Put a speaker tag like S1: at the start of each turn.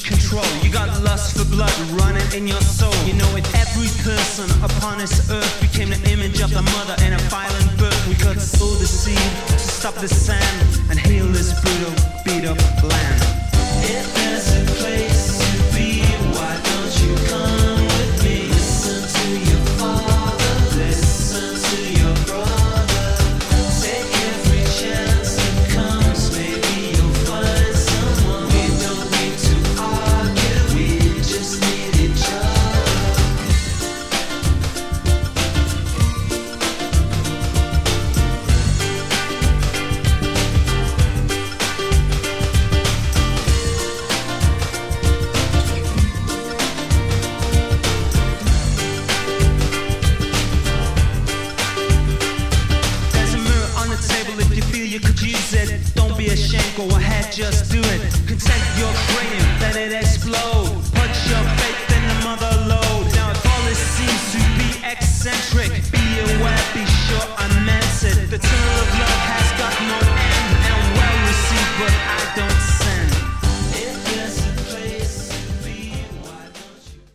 S1: control. You got lust for blood running in your soul. You know if every person upon this earth became the image of the mother in a violent birth, we could sow the seed to stop the sand and heal this brutal, beat up land. If there's a place